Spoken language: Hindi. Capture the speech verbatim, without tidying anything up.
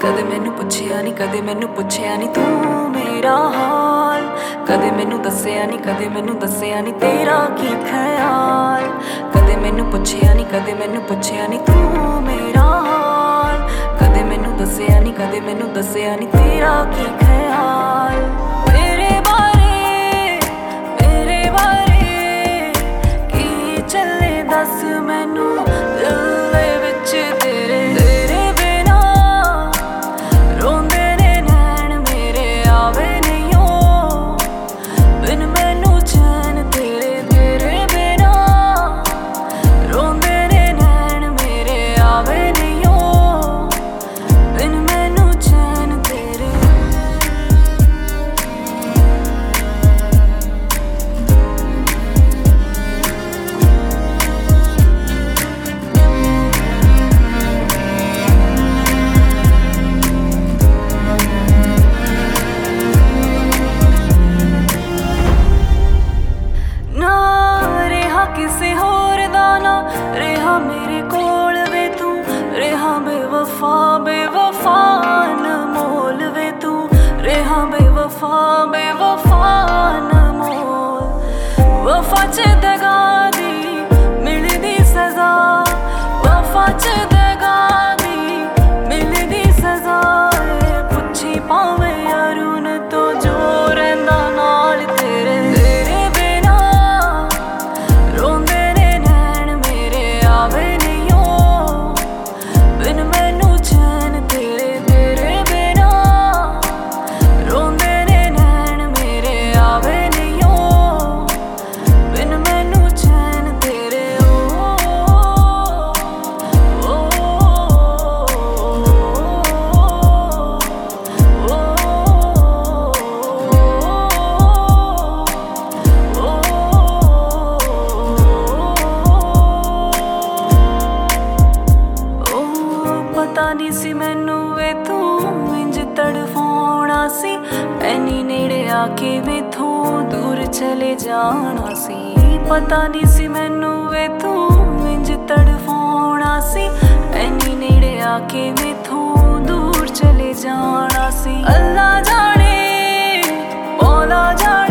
कदे मैनू पुछया नहीं, कदे मैनू पुछया नहीं तू मेरा हाल। कदे मैनू दस्सिया नहीं, कदे मैनू दस्सिया नहीं तेरा की ख्याल। कदे मैनू पुछया नहीं, कदे मैनू पुछया नहीं तू मेरा हाल। कदे मैनू दस्सिया नहीं, कदे मैनू दस्सिया नहीं तेरा की ख्याल। मेरे बारे मेरे बारे की चले दस मैनू दिल दे विच तेरे तेरे बिना रोंदे ने नैन मेरे आवे नहीं ओ बिन मैनू चैन तेरे तेरे बिना रोंदे ने नैन मेरे आवे नहीं ओ बिन मैनू चैन तेरे। ना रेहा किसे होर दा ना रेहा मेरे कोल वे तू रेहा बेवफा बेवफा अनमोल वे तू रेहा बेवफा बेवफा अनमोल। वफा च दगा दी मिलदी सजा वफा च दगा दी मिलदी सजा। पुछी पावे अरुण तो जो रहिंदा नाल तेरे तेरे बिना रोंदे ने नैन मेरे आवे नहीं ओ बिन मैनू चैन तेरे तेरे बिना रोंदे ने नैन मेरे आवे नहीं ओ बिन मैनू चैन तेरे। ओ ओ पता नहीं सी मैनू वे तू इंज तड़फाउणा सी ऐनी नेड़े आके मैथों दूर चले जाना सी। पता नहीं सी मैनू वे तू इंज तड़फाउणा सी ऐनी नेड़े आके मैथों दूर चले जाना सी। अल्लाह जाने मौला जाने